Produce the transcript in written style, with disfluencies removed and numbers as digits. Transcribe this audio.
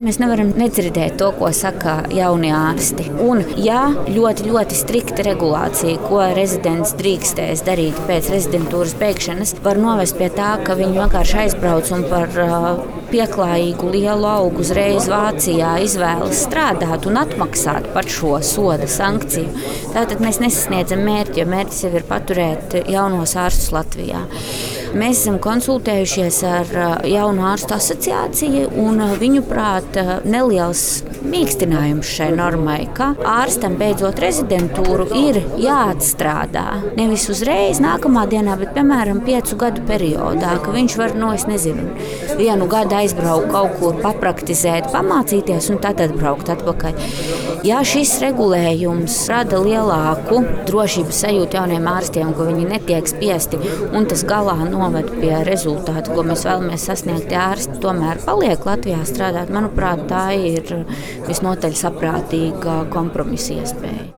Mēs nevaram nedzirdēt to, ko saka jaunie ārsti. Un, ja ļoti, ļoti strikta regulācija, ko rezidents drīkstēs darīt pēc rezidentūras beigšanas, var novest pie tā, ka viņi vienkārši aizbrauc un par pieklājīgu lielu algu uzreiz Vācijā izvēlas strādāt un atmaksāt par šo soda sankciju. Tātad mēs nesasniedzam mērķi, jo mērķis jau ir paturēt jaunos ārstus Latvijā. Mēs esam konsultējušies ar Jaunu ārstu asociāciju, un viņuprāt neliels mīkstinājums šai normai, ka ārstam beidzot rezidentūru ir jāatstrādā. Nevis uzreiz nākamā dienā, bet piemēram 5 gadu periodā, ka viņš var, vienu gadu aizbraukt kaut kur, papraktizēt, pamācīties un tad atbraukt atpakaļ. Ja šis regulējums rada lielāku drošības sajūtu jauniem ārstiem, ka viņi netiek spiesti un tas galā noved pie rezultātu, ko mēs vēlamies sasniegt, ja ārsti tomēr paliek Latvijā strādāt, manuprāt, tā ir visnotaļ saprātīga kompromisa iespēja.